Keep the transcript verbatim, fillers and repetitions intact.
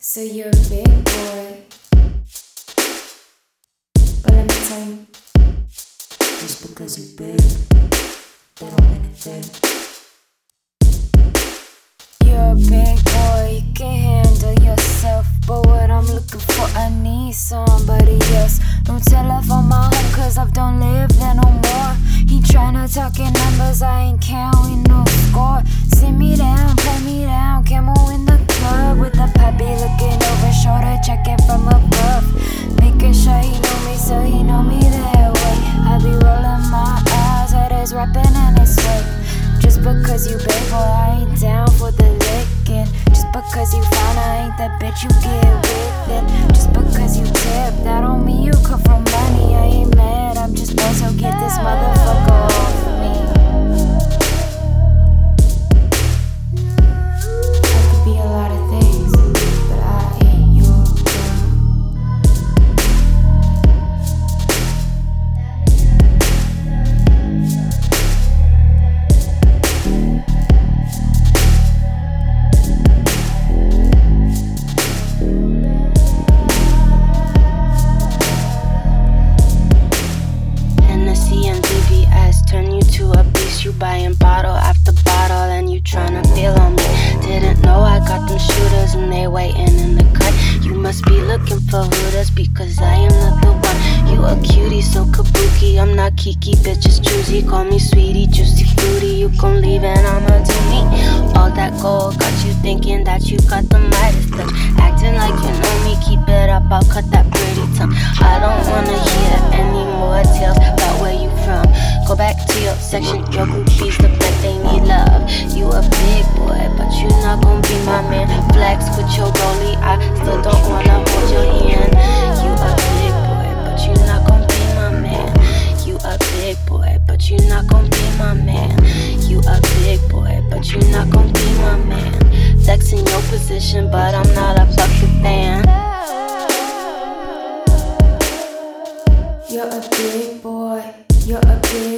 So you're a big boy. But let me tell you, just because you're big, that don't mean a thing. You're a big boy, you can handle yourself. But what I'm looking for, I need somebody else. Don't tell her from my home, cause I don't live there no more. He tryna talk in numbers, I ain't counting no score. Sit me down, play me down, Camel in the club with a puppy looking over shoulder, checking from above, making sure he know me, so he know me that way. I be rolling my eyes at his rapping and his sweat. Just because you big boy, I ain't down for the licking. Just because you fine, I ain't that bitch you get with it. Just because you tip, that don't mean you come from money. I ain't mad, I'm just bored, so get this motherfucker off me. I could be a lot of things, but I ain't your You buying bottle after bottle and you tryna feel on me. Didn't know I got them shooters and they waiting in the cut. You must be looking for hooters because I am not the one. You a cutie, so kabuki. I'm not Kiki, bitches choosy. Call me sweetie, juicy fruity. You gon' leave and I'ma do me. All that gold got you thinking that you got the Midas touch. Acting like you know me, keep it up, I'll cut that pretty tongue. I don't wanna hear any more tales about where you from. Go back to your section, your groupies look like they need love. You a big boy, but you not gon' be my man. Flex with your rollie, I still don't wanna hold your hand. You a big boy, but you not gon' be my man. You a big boy, but you not gon' be my man. You a big boy, but you not gon' be my man. Flex in your position, but I'm not a fucking fan. You're a big boy, you're a big